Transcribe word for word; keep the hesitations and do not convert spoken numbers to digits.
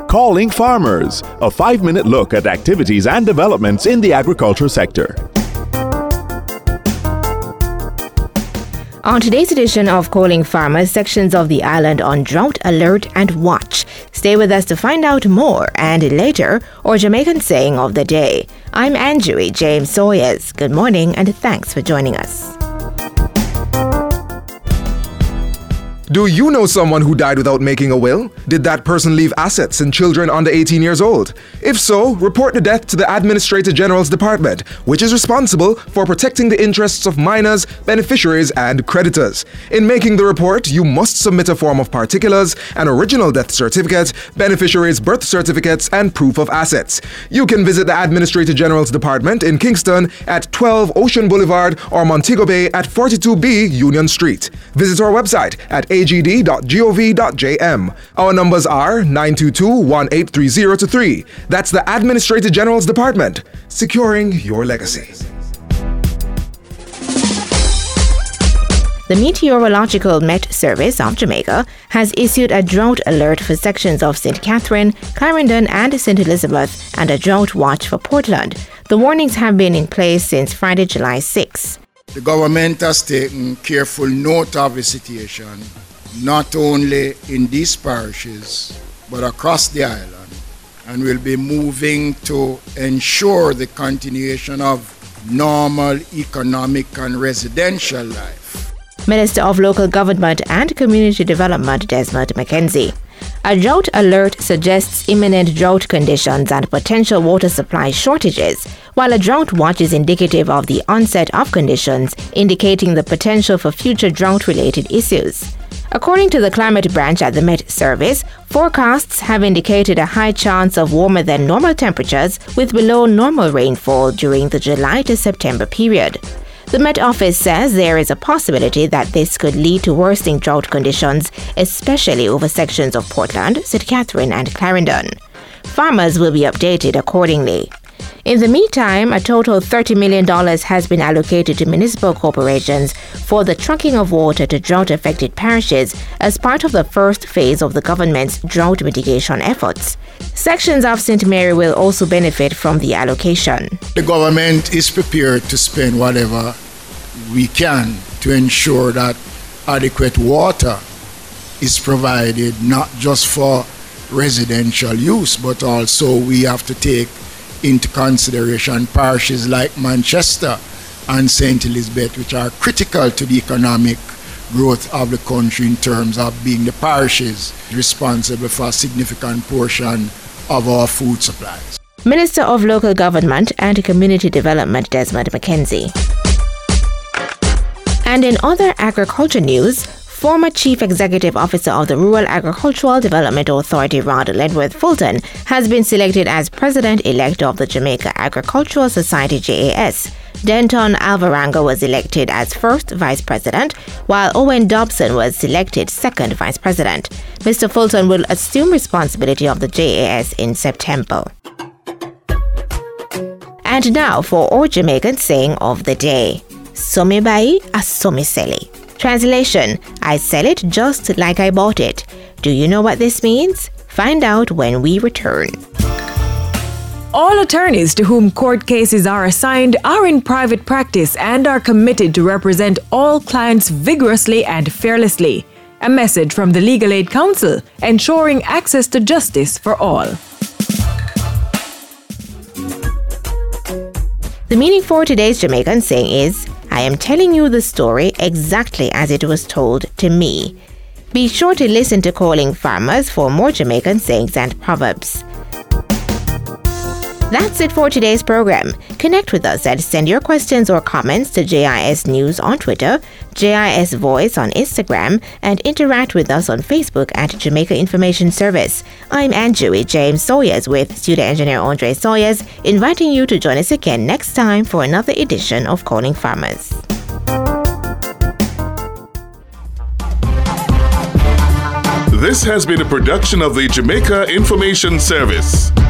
Calling Farmers, a five-minute look at activities and developments in the agriculture sector. On today's edition of Calling Farmers, sections of the island on drought alert and watch. Stay with us to find out more, and later, our Jamaican saying of the day. I'm Anjui James Sawyers. Good morning and thanks for joining us. Do you know someone who died without making a will? Did that person leave assets and children under eighteen years old? If so, report the death to the Administrator General's Department, which is responsible for protecting the interests of minors, beneficiaries, and creditors. In making the report, you must submit a form of particulars, an original death certificate, beneficiaries' birth certificates, and proof of assets. You can visit the Administrator General's Department in Kingston at twelve Ocean Boulevard or Montego Bay at forty-two B Union Street. Visit our website at a g d dot gov dot j m. Our numbers are nine two two, one eight three zero two three. That's the Administrator General's Department, securing your legacy. The Meteorological Met Service of Jamaica has issued a drought alert for sections of Saint Catherine, Clarendon, and Saint Elizabeth, and a drought watch for Portland. The warnings have been in place since Friday, July sixth. The government has taken careful note of the situation, not only in these parishes, but across the island, and will be moving to ensure the continuation of normal economic and residential life. Minister of Local Government and Community Development Desmond McKenzie. A drought alert suggests imminent drought conditions and potential water supply shortages, while a drought watch is indicative of the onset of conditions indicating the potential for future drought-related issues. According to the climate branch at the Met Service, forecasts have indicated a high chance of warmer than normal temperatures with below normal rainfall during the July to September period. The Met Office says there is a possibility that this could lead to worsening drought conditions, especially over sections of Portland, Saint Catherine, and Clarendon. Farmers will be updated accordingly. In the meantime, a total of thirty million dollars has been allocated to municipal corporations for the trucking of water to drought-affected parishes as part of the first phase of the government's drought mitigation efforts. Sections of Saint Mary will also benefit from the allocation. The government is prepared to spend whatever we can to ensure that adequate water is provided, not just for residential use, but also we have to take into consideration parishes like Manchester and Saint Elizabeth, which are critical to the economic growth of the country in terms of being the parishes responsible for a significant portion of our food supplies. Minister of Local Government and Community Development Desmond McKenzie. And in other agriculture news, former Chief Executive Officer of the Rural Agricultural Development Authority, Rod Ledworth Fulton, has been selected as President-elect of the Jamaica Agricultural Society, J A S. Denton Alvarenga was elected as first Vice President, while Owen Dobson was selected second Vice President. Mister Fulton will assume responsibility of the J A S in September. And now for our Jamaican saying of the day. Somi bai a somi seli. Translation, I sell it just like I bought it. Do you know what this means? Find out when we return. All attorneys to whom court cases are assigned are in private practice and are committed to represent all clients vigorously and fearlessly. A message from the Legal Aid Council, ensuring access to justice for all. The meaning for today's Jamaican saying is, I am telling you the story exactly as it was told to me. Be sure to listen to Calling Farmers for more Jamaican sayings and proverbs. That's it for today's program. Connect with us and send your questions or comments to J I S News on Twitter, J I S Voice on Instagram, and interact with us on Facebook at Jamaica Information Service. I'm Anjui James Sawyers with studio engineer Andre Sawyers, inviting you to join us again next time for another edition of Calling Farmers. This has been a production of the Jamaica Information Service.